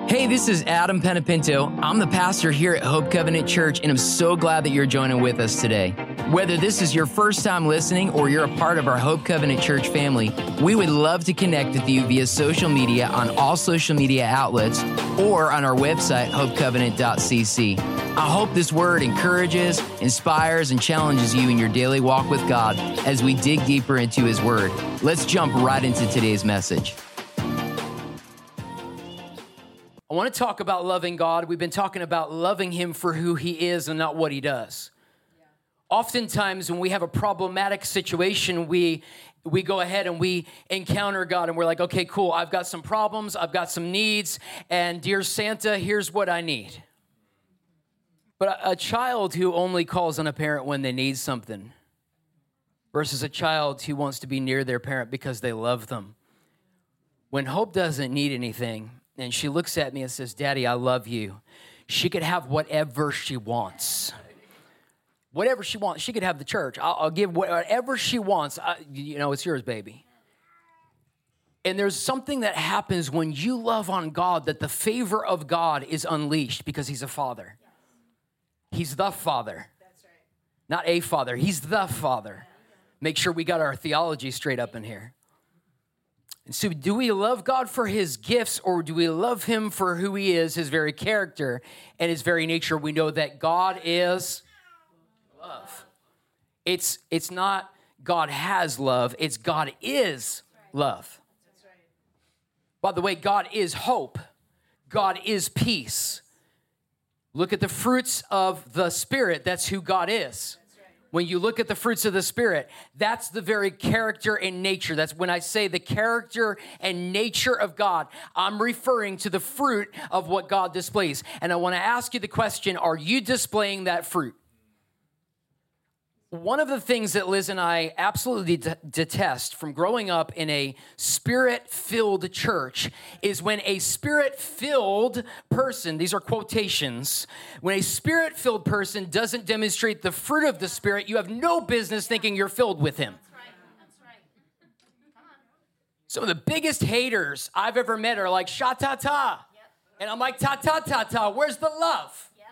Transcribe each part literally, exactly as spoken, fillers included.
Hey, this is Adam Penapinto. I'm the pastor here at Hope Covenant Church, and I'm so glad that you're joining with us today. Whether this is your first time listening or you're a part of our Hope Covenant Church family, we would love to connect with you via social media on all social media outlets or on our website, hope covenant dot c c. I hope this word encourages, inspires, and challenges you in your daily walk with God as we dig deeper into His Word. Let's jump right into today's message. I want to talk about loving God. We've been talking about loving Him for who He is and not what He does. Yeah. Oftentimes when we have a problematic situation, we we go ahead and we encounter God and we're like, okay, cool, I've got some problems, I've got some needs, and dear Santa, here's what I need. But a, a child who only calls on a parent when they need something versus a child who wants to be near their parent because they love them. When Hope doesn't need anything, and she looks at me and says, Daddy, I love you, she could have whatever she wants. Whatever she wants. She could have the church. I'll, I'll give whatever she wants. I, you know, it's yours, baby. And there's something that happens when you love on God, that the favor of God is unleashed because He's a father. He's the Father. That's right. Not a father. He's the Father. Make sure we got our theology straight up in here. And so do we love God for His gifts, or do we love Him for who He is, His very character and His very nature? We know that God is love. It's, it's not God has love. It's God is love. By the way, God is hope. God is peace. Look at the fruits of the Spirit. That's who God is. When you look at the fruits of the Spirit, that's the very character and nature. That's when I say the character and nature of God, I'm referring to the fruit of what God displays. And I want to ask you the question, are you displaying that fruit? One of the things that Liz and I absolutely de- detest from growing up in a Spirit-filled church is when a Spirit-filled person, these are quotations, when a Spirit-filled person doesn't demonstrate the fruit of the Spirit, you have no business thinking you're filled with Him. That's right. That's right. Come on. Some of the biggest haters I've ever met are like, sha-ta-ta. Yep. And I'm like, ta-ta-ta-ta, where's the love? Yep.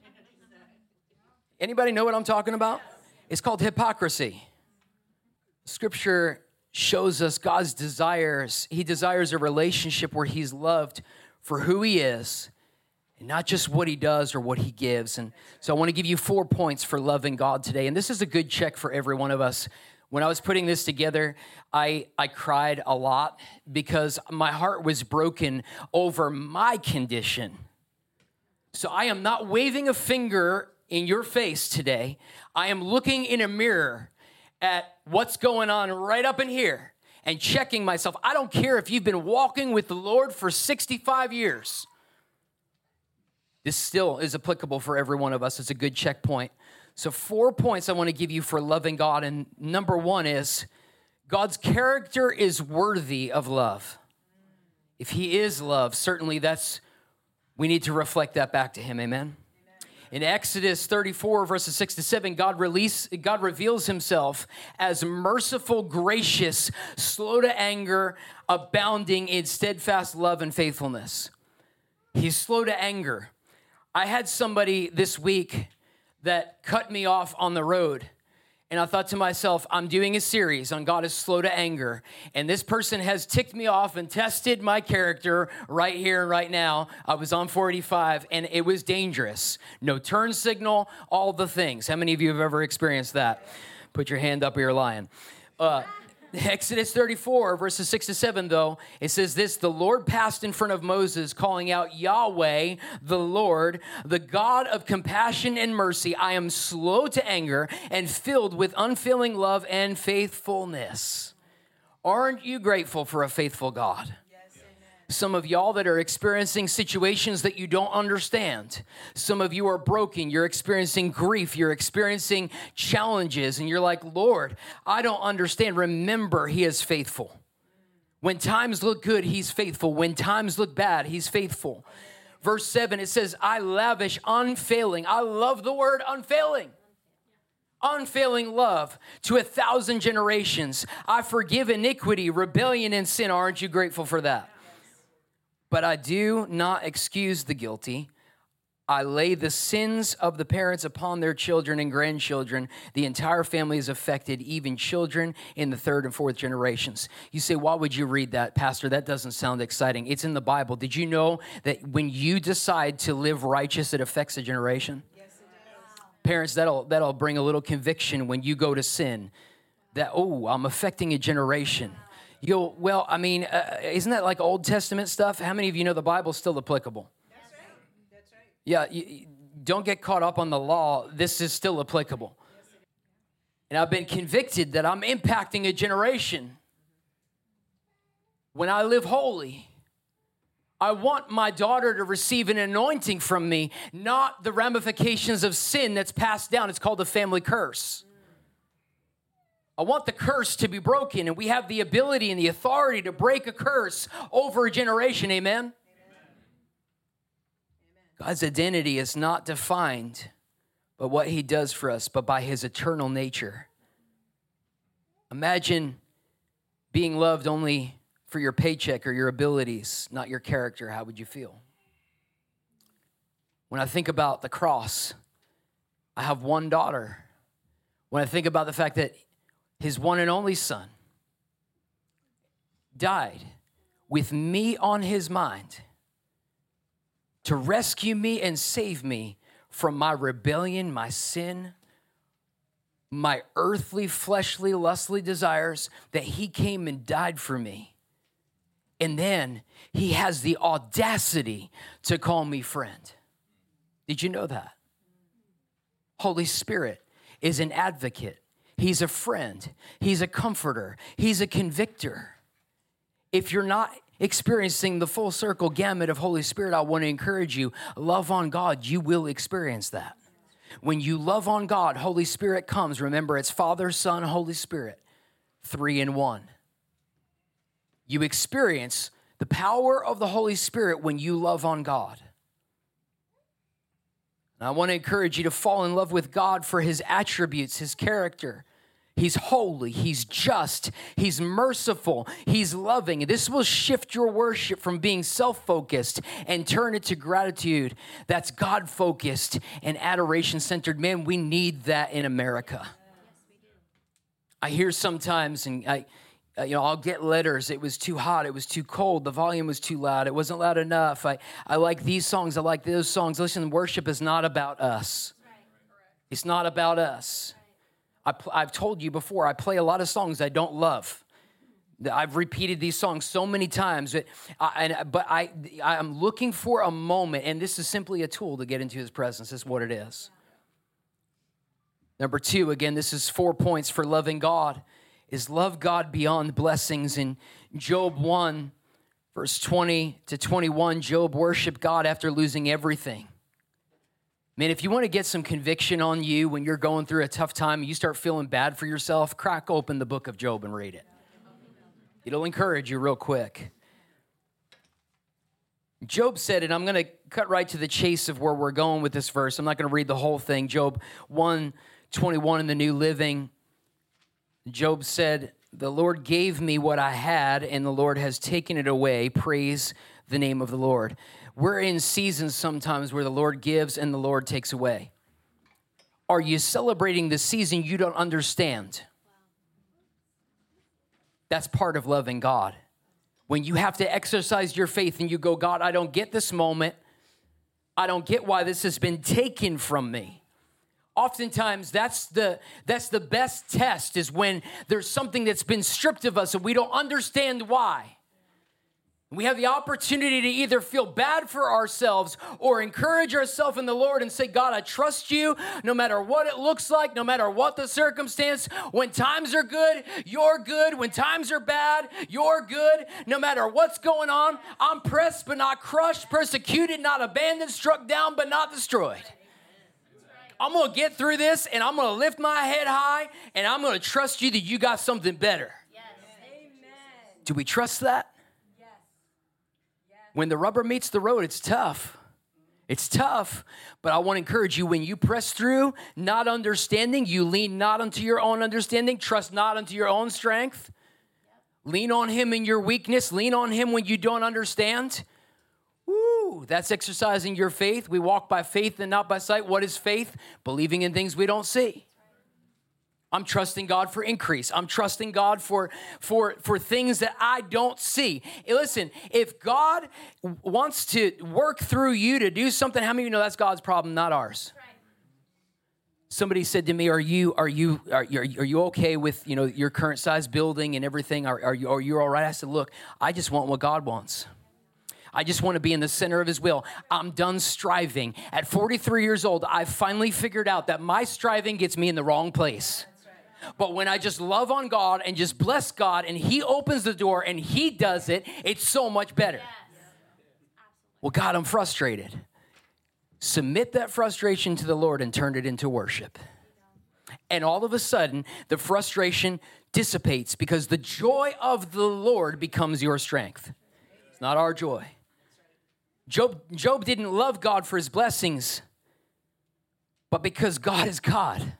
Anybody know what I'm talking about? It's called hypocrisy. Scripture shows us God's desires. He desires a relationship where He's loved for who He is and not just what He does or what He gives. And so I want to give you four points for loving God today. And this is a good check for every one of us. When I was putting this together, I, I cried a lot because my heart was broken over my condition. So I am not waving a finger in your face today. I am looking in a mirror at what's going on right up in here and checking myself. I don't care if you've been walking with the Lord for sixty-five years. This still is applicable for every one of us. It's a good checkpoint. So four points I want to give you for loving God. And number one is God's character is worthy of love. If He is love, certainly that's, we need to reflect that back to Him. Amen. In Exodus thirty-four, verses six to seven, God, release, God reveals Himself as merciful, gracious, slow to anger, abounding in steadfast love and faithfulness. He's slow to anger. I had somebody this week that cut me off on the road. And I thought to myself, I'm doing a series on God is slow to anger. And this person has ticked me off and tested my character right here and right now. I was on four eighty-five and it was dangerous. No turn signal, all the things. How many of you have ever experienced that? Put your hand up or you're lying. Uh, Exodus thirty-four, verses six to seven, though, it says this, the Lord passed in front of Moses, calling out, Yahweh, the Lord, the God of compassion and mercy. I am slow to anger and filled with unfailing love and faithfulness. Aren't you grateful for a faithful God? Some of y'all that are experiencing situations that you don't understand. Some of you are broken. You're experiencing grief. You're experiencing challenges. And you're like, Lord, I don't understand. Remember, He is faithful. When times look good, He's faithful. When times look bad, He's faithful. Verse seven, it says, I lavish unfailing. I love the word unfailing. Unfailing love to a thousand generations. I forgive iniquity, rebellion, and sin. Aren't you grateful for that? But I do not excuse the guilty. I lay the sins of the parents upon their children and grandchildren. The entire family is affected, even children in the third and fourth generations. You say, why would you read that, Pastor? That doesn't sound exciting. It's in the Bible. Did you know that when you decide to live righteous, it affects a generation? Yes, it does. Parents, that'll, that'll bring a little conviction when you go to sin. That, oh, I'm affecting a generation. You go, well, I mean, uh, isn't that like Old Testament stuff? How many of you know the Bible's still applicable? Yeah, you, you don't get caught up on the law. This is still applicable. And I've been convicted that I'm impacting a generation. When I live holy, I want my daughter to receive an anointing from me, not the ramifications of sin that's passed down. It's called the family curse. I want the curse to be broken, and we have the ability and the authority to break a curse over a generation. Amen? God's identity is not defined by what he does for us, but by his eternal nature. Imagine being loved only for your paycheck or your abilities, not your character. How would you feel? When I think about the cross, I have one daughter. When I think about the fact that his one and only son died with me on his mind, to rescue me and save me from my rebellion, my sin, my earthly, fleshly, lustly desires, that he came and died for me. And then he has the audacity to call me friend. Did you know that? Holy Spirit is an advocate. He's a friend. He's a comforter. He's a convictor. If you're not experiencing the full circle gamut of Holy Spirit, I want to encourage you, love on God. You will experience that. When you love on God, Holy Spirit comes. Remember, it's Father, Son, Holy Spirit, three in one. You experience the power of the Holy Spirit when you love on God. And I want to encourage you to fall in love with God for his attributes, his character. He's holy, he's just, he's merciful, he's loving. This will shift your worship from being self-focused and turn it to gratitude that's God-focused and adoration-centered. Man, we need that in America. Yes, we do. I hear sometimes, and I, uh, you know, I'll get letters. It was too hot, it was too cold, the volume was too loud, it wasn't loud enough. I, I like these songs, I like those songs. Listen, worship is not about us. Right. It's not about us. I, I've told you before, I play a lot of songs I don't love. I've repeated these songs so many times, but, I, but I, I'm looking for a moment, and this is simply a tool to get into his presence. This is what it is. Number two, again, this is four points for loving God, is love God beyond blessings. In Job one, verse twenty to twenty-one, Job worshiped God after losing everything. Man, if you want to get some conviction on you when you're going through a tough time and you start feeling bad for yourself, crack open the book of Job and read it. It'll encourage you real quick. Job said, and I'm going to cut right to the chase of where we're going with this verse. I'm not going to read the whole thing. Job one twenty-one in the New Living. Job said, the Lord gave me what I had, and the Lord has taken it away. Praise the name of the Lord. We're in seasons sometimes where the Lord gives and the Lord takes away. Are you celebrating the season you don't understand? That's part of loving God. When you have to exercise your faith and you go, God, I don't get this moment. I don't get why this has been taken from me. Oftentimes, that's the, that's the best test, is when there's something that's been stripped of us and we don't understand why. We have the opportunity to either feel bad for ourselves or encourage ourselves in the Lord and say, God, I trust you no matter what it looks like, no matter what the circumstance. When times are good, you're good. When times are bad, you're good. No matter what's going on, I'm pressed but not crushed, persecuted, not abandoned, struck down but not destroyed. I'm going to get through this, and I'm going to lift my head high, and I'm going to trust you that you got something better. Yes. Amen. Do we trust that? When the rubber meets the road, it's tough. It's tough, but I want to encourage you, when you press through, not understanding, you lean not unto your own understanding, trust not unto your own strength. Lean on him in your weakness. Lean on him when you don't understand. Woo, that's exercising your faith. We walk by faith and not by sight. What is faith? Believing in things we don't see. I'm trusting God for increase. I'm trusting God for, for, for things that I don't see. Listen, if God wants to work through you to do something, how many of you know that's God's problem, not ours? Right. Somebody said to me, "Are you are you are you, are you okay with, you know, your current size building and everything? Are, are you are you all right?" I said, "Look, I just want what God wants. I just want to be in the center of his will. I'm done striving. At forty-three years old, I finally figured out that my striving gets me in the wrong place. But when I just love on God and just bless God and he opens the door and he does it, it's so much better." Yes. Well, God, I'm frustrated. Submit that frustration to the Lord and turn it into worship. And all of a sudden, the frustration dissipates because the joy of the Lord becomes your strength. It's not our joy. Job, Job didn't love God for his blessings, but because God is God.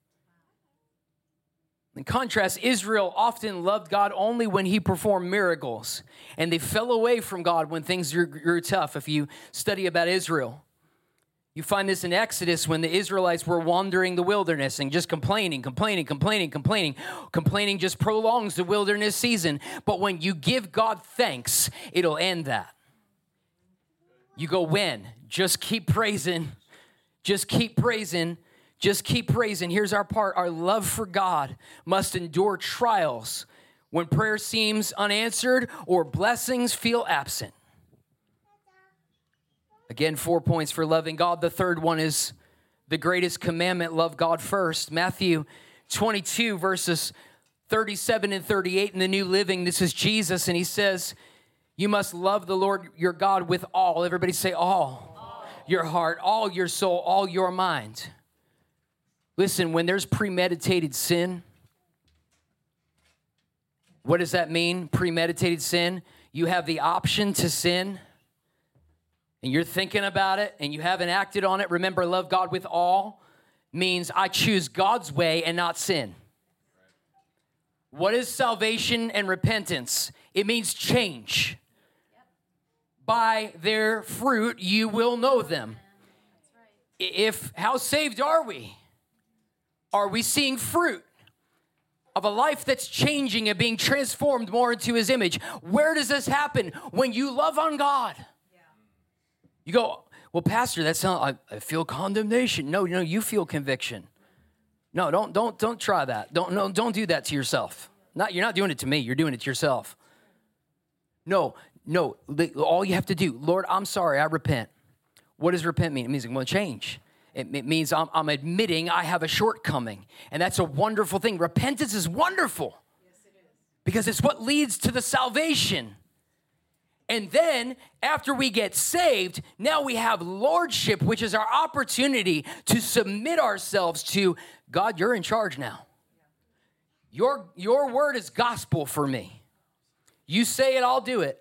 In contrast, Israel often loved God only when he performed miracles, and they fell away from God when things grew tough. If you study about Israel, you find this in Exodus when the Israelites were wandering the wilderness and just complaining, complaining, complaining, complaining. Complaining just prolongs the wilderness season, but when you give God thanks, it'll end that. You go, when? Just keep praising, just keep praising. Just keep praising. Here's our part. Our love for God must endure trials when prayer seems unanswered or blessings feel absent. Again, four points for loving God. The third one is the greatest commandment, love God first. Matthew twenty-two, verses thirty-seven and thirty-eight in the New Living. This is Jesus, and he says, "You must love the Lord your God with all." Everybody say all. all. Your heart, all your soul, all your mind. Listen, when there's premeditated sin, what does that mean? Premeditated sin, you have the option to sin, and you're thinking about it, and you haven't acted on it. Remember, love God with all means I choose God's way and not sin. What is salvation and repentance? It means change. By their fruit, you will know them. If, how saved are we? Are we seeing fruit of a life that's changing and being transformed more into his image? Where does this happen? When you love on God. Yeah. You go, "Well, Pastor, that's not, I, I feel condemnation." No, no, you feel conviction. No, don't, don't, don't try that. Don't, no, don't do that to yourself. Not, you're not doing it to me. You're doing it to yourself. No, no, all you have to do, "Lord, I'm sorry, I repent." What does repent mean? It means I'm going to change. It means I'm, I'm admitting I have a shortcoming, and that's a wonderful thing. Repentance is wonderful. Yes, it is. Because it's what leads to the salvation. And then after we get saved, now we have lordship, which is our opportunity to submit ourselves to God. You're in charge now. Your, your word is gospel for me. You say it, I'll do it.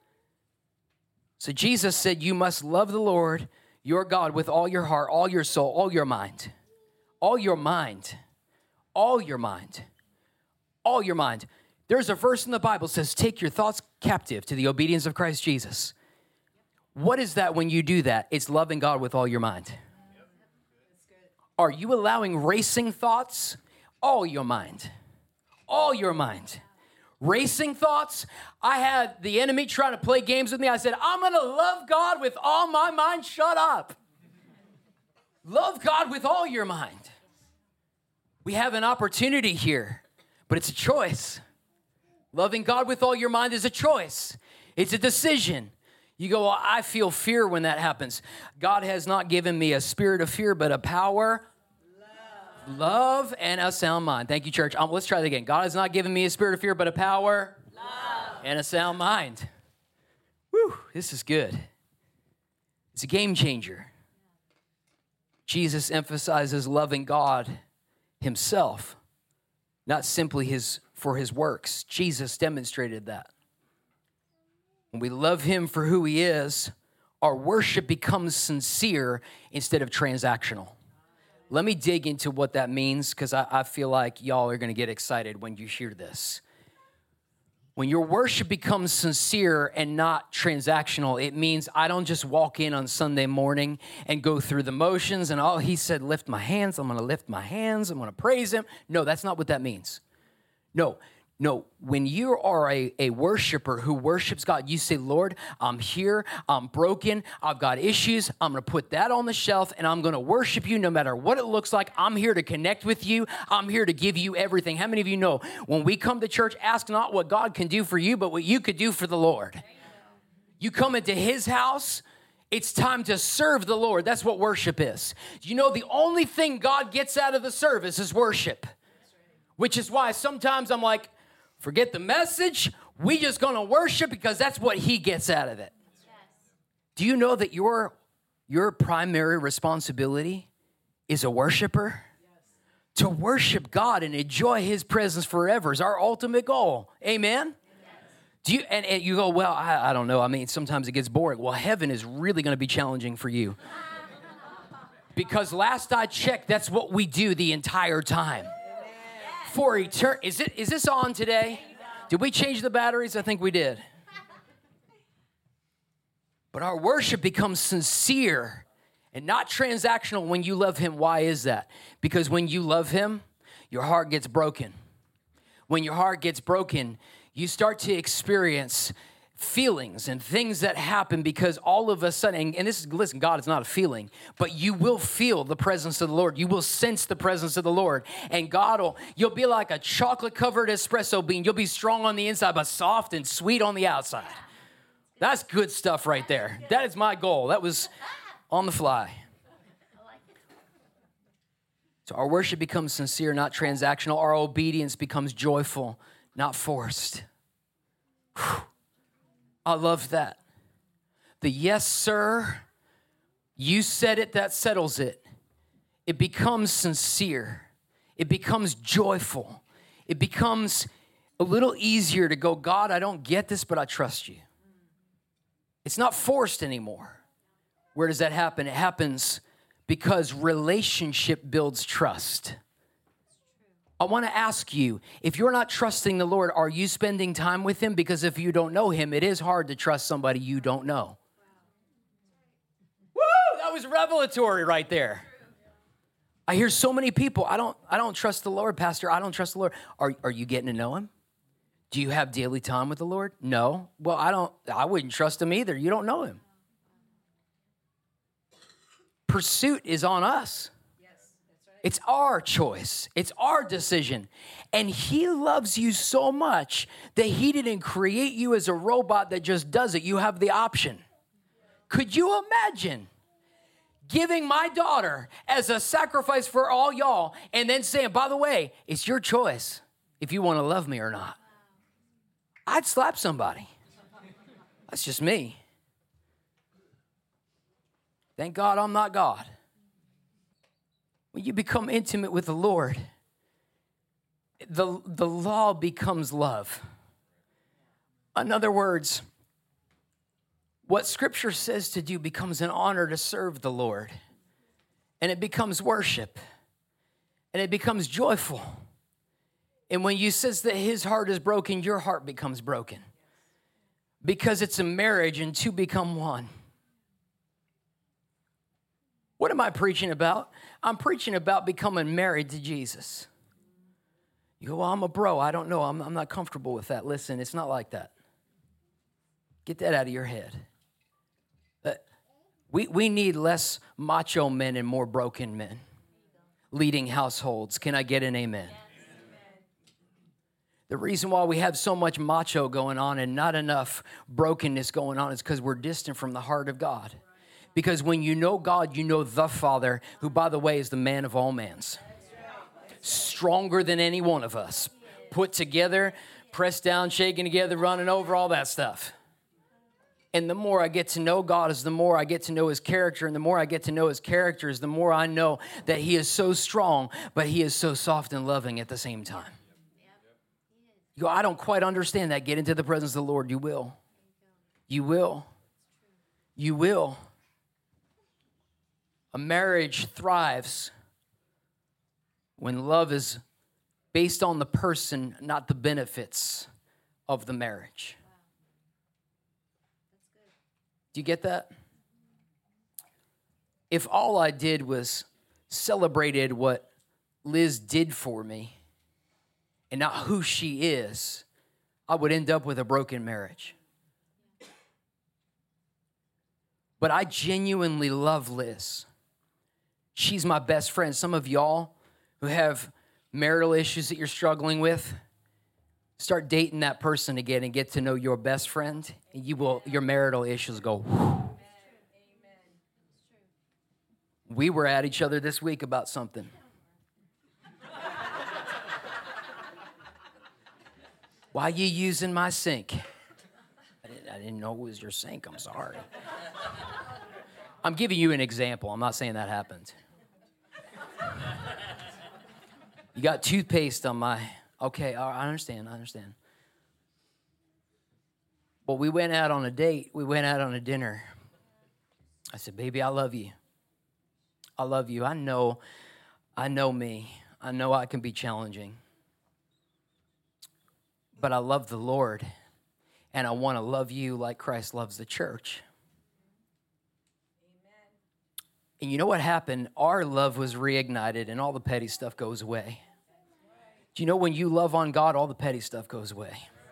So Jesus said, you must love the Lord your God with all your heart, all your soul, all your mind, all your mind, all your mind, all your mind. There's a verse in the Bible that says, take your thoughts captive to the obedience of Christ Jesus. What is that when you do that? It's loving God with all your mind. Are you allowing racing thoughts? All your mind, all your mind. Racing thoughts. I had the enemy trying to play games with me. I said, I'm going to love God with all my mind. Shut up. Love God with all your mind. We have an opportunity here, but it's a choice. Loving God with all your mind is a choice. It's a decision. You go, well, I feel fear when that happens. God has not given me a spirit of fear, but a power, Love. Love and a sound mind. Thank you, church. Um, let's try that again. God has not given me a spirit of fear, but a power, Love. And a sound mind. Whew, this is good. It's a game changer. Jesus emphasizes loving God himself, not simply his for his works. Jesus demonstrated that. When we love him for who he is, our worship becomes sincere instead of transactional. Let me dig into what that means, because I, I feel like y'all are going to get excited when you hear this. When your worship becomes sincere and not transactional, it means I don't just walk in on Sunday morning and go through the motions and, oh, he said, lift my hands. I'm going to lift my hands. I'm going to praise him. No, that's not what that means. No, no. When you are a, a worshiper who worships God, you say, Lord, I'm here. I'm broken. I've got issues. I'm going to put that on the shelf and I'm going to worship you no matter what it looks like. I'm here to connect with you. I'm here to give you everything. How many of you know when we come to church, ask not what God can do for you, but what you could do for the Lord? You come into his house, it's time to serve the Lord. That's what worship is. You know, the only thing God gets out of the service is worship, which is why sometimes I'm like, forget the message. We just going to worship because that's what he gets out of it. Yes. Do you know that your, your primary responsibility is a worshiper? Yes. To worship God and enjoy his presence forever is our ultimate goal. Amen? Yes. Do you, and, and you go, well, I, I don't know. I mean, sometimes it gets boring. Well, heaven is really going to be challenging for you. Because last I checked, that's what we do the entire time. For eternity. Is it? Is this on today? Did we change the batteries? I think we did. But our worship becomes sincere and not transactional when you love him. Why is that? Because when you love him, your heart gets broken. When your heart gets broken, you start to experience feelings and things that happen because all of a sudden, and, and this is, listen, God is not a feeling, but you will feel the presence of the Lord. You will sense the presence of the Lord. And God will, you'll be like a chocolate-covered espresso bean. You'll be strong on the inside, but soft and sweet on the outside. That's good stuff right there. That is my goal. That was on the fly. So our worship becomes sincere, not transactional. Our obedience becomes joyful, not forced. Whew. I love that. The yes, sir, you said it, that settles it. It becomes sincere. It becomes joyful. It becomes a little easier to go, God, I don't get this, but I trust you. It's not forced anymore. Where does that happen? It happens because relationship builds trust. I want to ask you, if you're not trusting the Lord, are you spending time with him? Because if you don't know him, it is hard to trust somebody you don't know. Woo! That was revelatory right there. I hear so many people, I don't I don't trust the Lord, Pastor. I don't trust the Lord. Are, are you getting to know him? Do you have daily time with the Lord? No. Well, I don't, I wouldn't trust him either. You don't know him. Pursuit is on us. It's our choice. It's our decision. And he loves you so much that he didn't create you as a robot that just does it. You have the option. Could you imagine giving my daughter as a sacrifice for all y'all and then saying, by the way, it's your choice if you want to love me or not? I'd slap somebody. That's just me. Thank God I'm not God. When you become intimate with the Lord, the, the law becomes love. In other words, what Scripture says to do becomes an honor to serve the Lord. And it becomes worship. And it becomes joyful. And when you says that his heart is broken, your heart becomes broken. Because it's a marriage and two become one. What am I preaching about? I'm preaching about becoming married to Jesus. You go, well, I'm a bro. I don't know. I'm, I'm not comfortable with that. Listen, it's not like that. Get that out of your head. Uh, we, we need less macho men and more broken men leading households. Can I get an amen? Yes. The reason why we have so much macho going on and not enough brokenness going on is because we're distant from the heart of God. Because when you know God, you know the Father, who, by the way, is the man of all mans. Stronger than any one of us. Put together, pressed down, shaken together, running over, all that stuff. And the more I get to know God is the more I get to know his character. And the more I get to know his character is the more I know that he is so strong, but he is so soft and loving at the same time. You go, I don't quite understand that. Get into the presence of the Lord. You will. You will. You will. A marriage thrives when love is based on the person, not the benefits of the marriage. Do you get that? If all I did was celebrated what Liz did for me and not who she is, I would end up with a broken marriage. But I genuinely love Liz. She's my best friend. Some of y'all who have marital issues that you're struggling with, start dating that person again and get to know your best friend, and you will, your marital issues go, whew. We were at each other this week about something. Why you using my sink? I didn't, I didn't know it was your sink. I'm sorry. I'm giving you an example. I'm not saying that happened. You got toothpaste on my... Okay, I understand, I understand. But we went out on a date. We went out on a dinner. I said, baby, I love you. I love you. I know, I know me. I know I can be challenging. But I love the Lord, and I want to love you like Christ loves the church. Amen. And you know what happened? Our love was reignited, and all the petty stuff goes away. Do you know when you love on God, all the petty stuff goes away?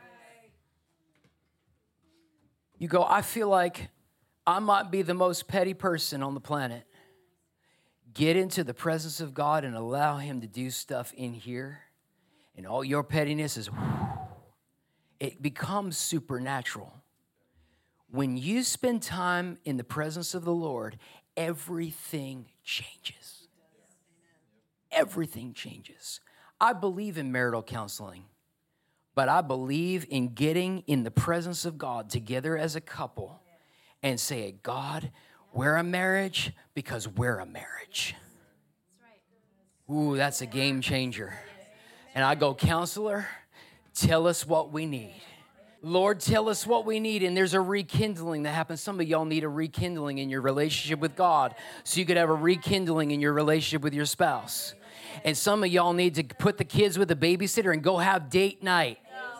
You go, I feel like I might be the most petty person on the planet. Get into the presence of God and allow him to do stuff in here, and all your pettiness is, it becomes supernatural. When you spend time in the presence of the Lord, everything changes. Everything changes. I believe in marital counseling, but I believe in getting in the presence of God together as a couple and say, God, we're a marriage because we're a marriage. Ooh, that's a game changer. And I go, counselor, tell us what we need. Lord, tell us what we need. And there's a rekindling that happens. Some of y'all need a rekindling in your relationship with God so you could have a rekindling in your relationship with your spouse. And some of y'all need to put the kids with a babysitter and go have date night.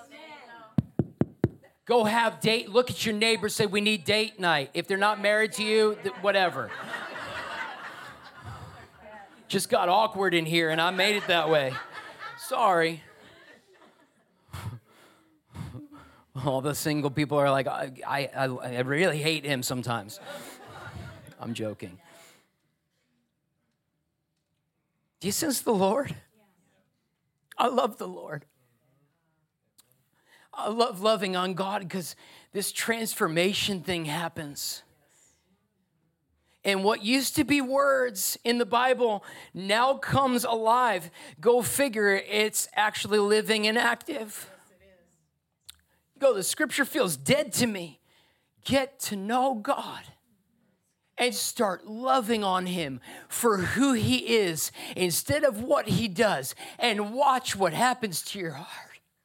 Go have date. Look at your neighbor, say, we need date night. If they're not married to you, whatever. Just got awkward in here, and I made it that way. Sorry. All the single people are like, I, I, I really hate him sometimes. I'm joking. Do you sense the Lord? I love the Lord. I love loving on God because this transformation thing happens. And what used to be words in the Bible now comes alive. Go figure, it's actually living and active. You go, the scripture feels dead to me. Get to know God and start loving on him for who he is instead of what he does, and watch what happens to your heart.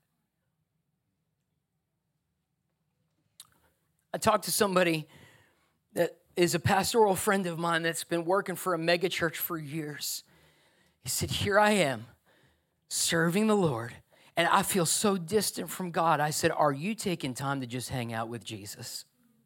I talked to somebody that is a pastoral friend of mine that's been working for a mega church for years. He said, here I am serving the Lord, and I feel so distant from God. I said, are you taking time to just hang out with Jesus?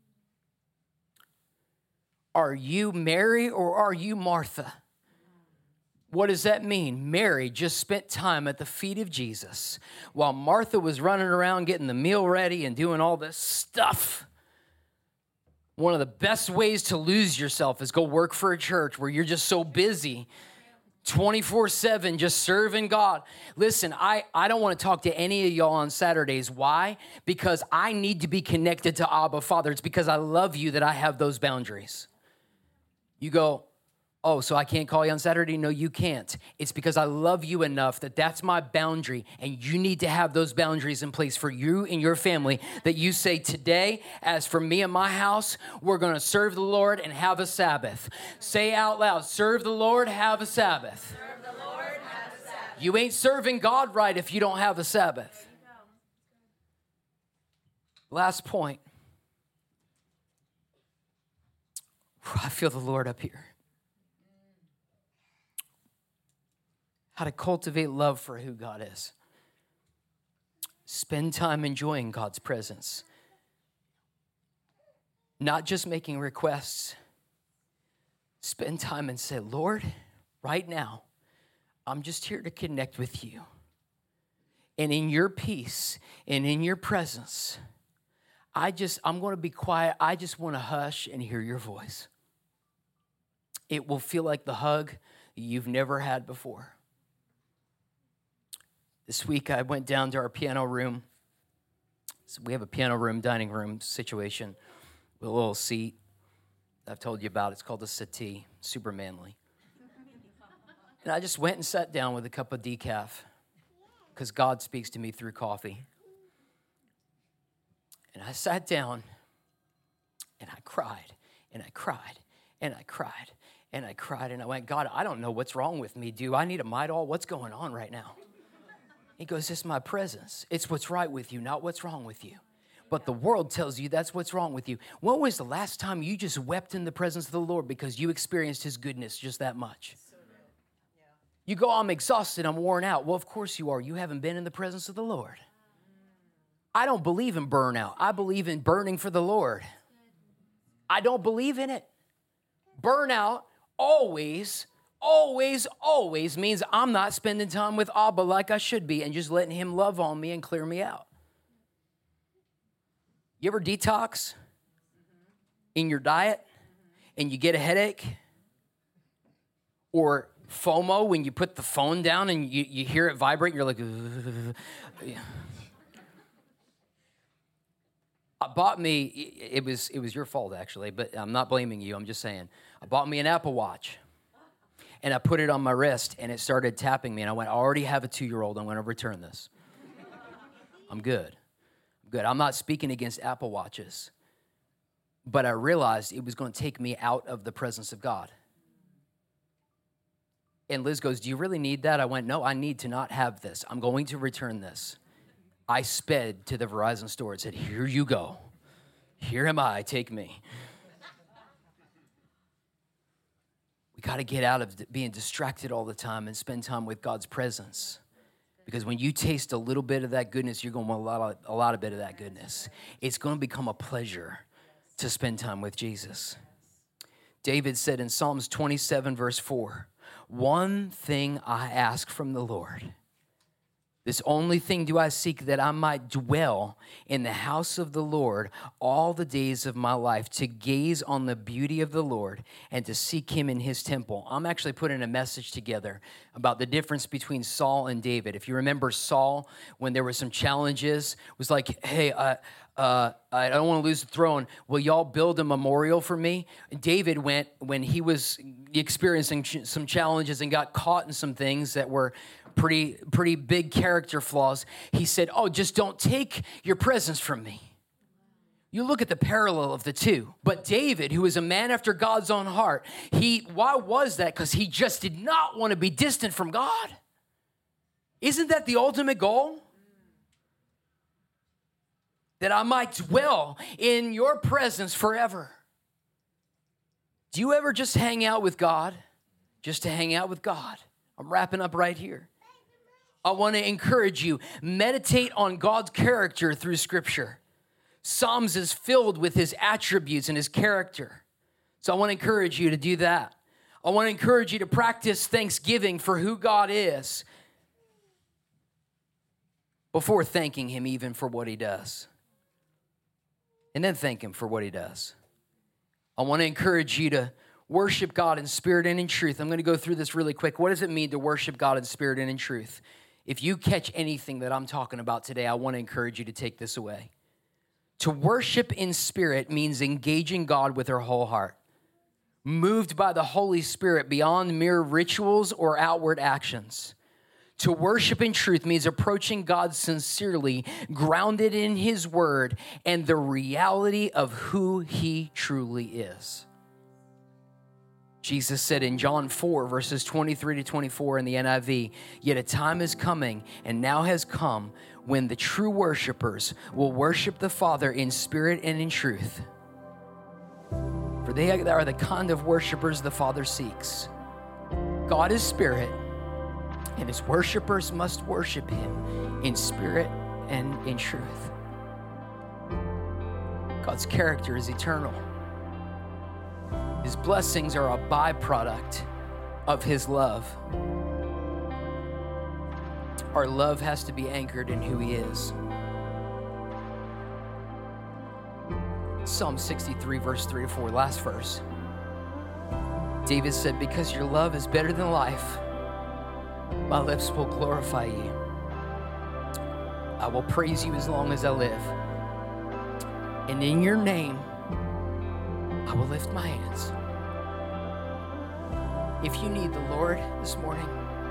Are you Mary or are you Martha? What does that mean? Mary just spent time at the feet of Jesus while Martha was running around getting the meal ready and doing all this stuff. One of the best ways to lose yourself is go work for a church where you're just so busy, twenty-four seven, just serving God. Listen, I, I don't want to talk to any of y'all on Saturdays. Why? Because I need to be connected to Abba Father. It's because I love you that I have those boundaries. You go, oh, so I can't call you on Saturday? No, you can't. It's because I love you enough that that's my boundary, and you need to have those boundaries in place for you and your family, that you say, today, as for me and my house, we're going to serve the Lord and have a Sabbath. Say out loud, serve the Lord, have a Sabbath. Serve the Lord, have a Sabbath. You ain't serving God right if you don't have a Sabbath. Last point. I feel the Lord up here. How to cultivate love for who God is. Spend time enjoying God's presence. Not just making requests. Spend time and say, Lord, right now, I'm just here to connect with you. And in your peace and in your presence, I just, I'm going to be quiet. I just want to hush and hear your voice. It will feel like the hug you've never had before. This week, I went down to our piano room. So we have a piano room, dining room situation with a little seat. I've told you about. It's called a settee, super manly. And I just went and sat down with a cup of decaf because God speaks to me through coffee. And I sat down and I cried and I cried and I cried and I cried and I went, God, I don't know what's wrong with me. Do I need a Midol? What's going on right now? He goes, it's my presence. It's what's right with you, not what's wrong with you. But the world tells you that's what's wrong with you. When was the last time you just wept in the presence of the Lord because you experienced his goodness just that much? You go, I'm exhausted, I'm worn out. Well, of course you are. You haven't been in the presence of the Lord. I don't believe in burnout. I believe in burning for the Lord. I don't believe in it. Burnout always, always, always means I'm not spending time with Abba like I should be and just letting him love on me and clear me out. You ever detox in your diet and you get a headache? Or FOMO when you put the phone down and you, you hear it vibrate and you're like, ugh. I bought me, it was it was your fault actually, but I'm not blaming you, I'm just saying. I bought me an Apple Watch and I put it on my wrist and it started tapping me and I went, I already have a two-year-old, I'm going to return this. I'm good. I'm good. I'm not speaking against Apple Watches, but I realized it was going to take me out of the presence of God. And Liz goes, do you really need that? I went, no, I need to not have this. I'm going to return this. I sped to the Verizon store and said, here you go. Here am I, take me. We got to get out of being distracted all the time and spend time with God's presence. Because when you taste a little bit of that goodness, you're going to want a lot of, a lot of bit of that goodness. It's going to become a pleasure to spend time with Jesus. David said in Psalms twenty-seven, verse four, one thing I ask from the Lord, this only thing do I seek, that I might dwell in the house of the Lord all the days of my life, to gaze on the beauty of the Lord and to seek him in his temple. I'm actually putting a message together about the difference between Saul and David. If you remember Saul, when there were some challenges, was like, hey, uh, uh, I don't want to lose the throne. Will y'all build a memorial for me? David went when he was experiencing ch- some challenges and got caught in some things that were pretty pretty big character flaws. He said, oh, just don't take your presence from me. You look at the parallel of the two. But David, who is a man after God's own heart, he why was that? Because he just did not want to be distant from God. Isn't that the ultimate goal? That I might dwell in your presence forever. Do you ever just hang out with God? Just to hang out with God. I'm wrapping up right here. I want to encourage you, meditate on God's character through Scripture. Psalms is filled with his attributes and his character. So I want to encourage you to do that. I want to encourage you to practice thanksgiving for who God is before thanking him even for what he does. And then thank him for what he does. I want to encourage you to worship God in spirit and in truth. I'm going to go through this really quick. What does it mean to worship God in spirit and in truth? If you catch anything that I'm talking about today, I want to encourage you to take this away. To worship in spirit means engaging God with our whole heart, moved by the Holy Spirit beyond mere rituals or outward actions. To worship in truth means approaching God sincerely, grounded in his word and the reality of who he truly is. Jesus said in John four, verses twenty-three to twenty-four in the N I V, yet a time is coming and now has come when the true worshipers will worship the Father in spirit and in truth. For they are the kind of worshipers the Father seeks. God is spirit, and his worshipers must worship him in spirit and in truth. God's character is eternal. His blessings are a byproduct of his love. Our love has to be anchored in who he is. Psalm sixty-three, verse three to four, last verse. David said, because your love is better than life, my lips will glorify you. I will praise you as long as I live. And in your name, I will lift my hands. If you need the Lord this morning,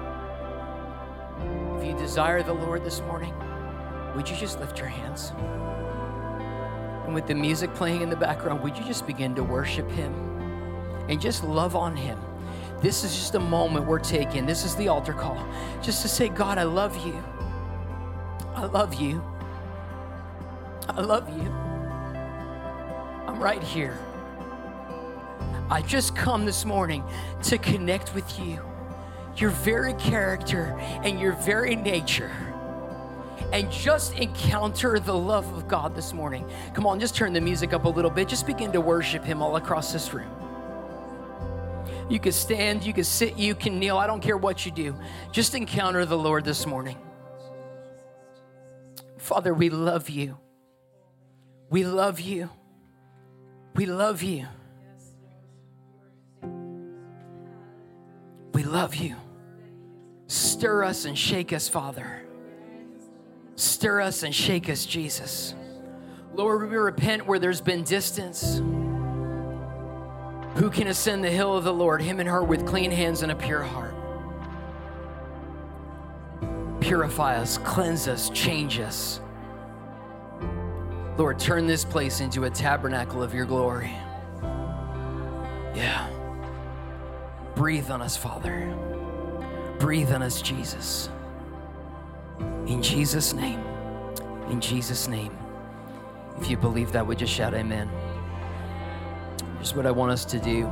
if you desire the Lord this morning, would you just lift your hands? And with the music playing in the background, would you just begin to worship him and just love on him? This is just a moment we're taking. This is the altar call. Just to say, God, I love you. I love you. I love you. I'm right here. I just come this morning to connect with you, your very character and your very nature, and just encounter the love of God this morning. Come on, just turn the music up a little bit. Just begin to worship him all across this room. You can stand, you can sit, you can kneel. I don't care what you do. Just encounter the Lord this morning. Father, we love you. We love you. We love you. We love you. Stir us and shake us, Father. Stir us and shake us, Jesus. Lord, we repent where there's been distance. Who can ascend the hill of the Lord? Him and her with clean hands and a pure heart. Purify us, cleanse us, change us. Lord, turn this place into a tabernacle of your glory. Yeah. Breathe on us, Father. Breathe on us, Jesus. In Jesus' name. In Jesus' name. If you believe that, would you shout amen? Here's what I want us to do.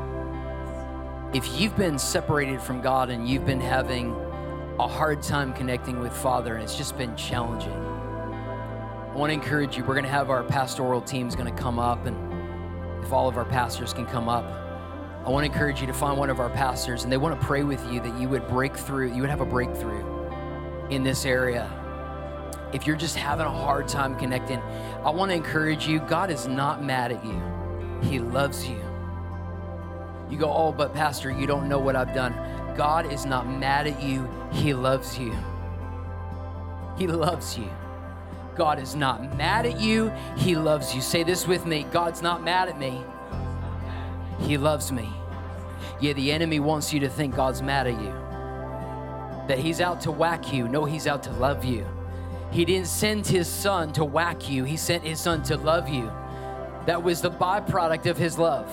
If you've been separated from God and you've been having a hard time connecting with Father and it's just been challenging, I want to encourage you. We're going to have our pastoral team's going to come up, and if all of our pastors can come up, I want to encourage you to find one of our pastors, and they want to pray with you that you would break through, you would have a breakthrough in this area. If you're just having a hard time connecting, I want to encourage you, God is not mad at you. He loves you. You go, oh, but Pastor, you don't know what I've done. God is not mad at you. He loves you. He loves you. God is not mad at you. He loves you. Say this with me. God's not mad at me. He loves me. Yeah, the enemy wants you to think God's mad at you, that he's out to whack you. No, he's out to love you. He didn't send his son to whack you. He sent his son to love you. That was the byproduct of his love.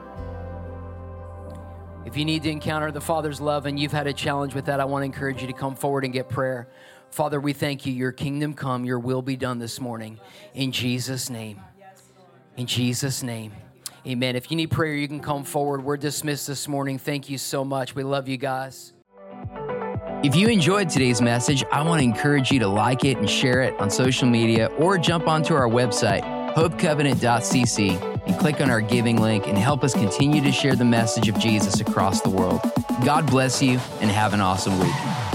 If you need to encounter the Father's love and you've had a challenge with that, I want to encourage you to come forward and get prayer. Father, we thank you. Your kingdom come, your will be done this morning. In Jesus' name. In Jesus' name. Amen. If you need prayer, you can come forward. We're dismissed this morning. Thank you so much. We love you guys. If you enjoyed today's message, I want to encourage you to like it and share it on social media, or jump onto our website, hope covenant dot c c, and click on our giving link and help us continue to share the message of Jesus across the world. God bless you and have an awesome week.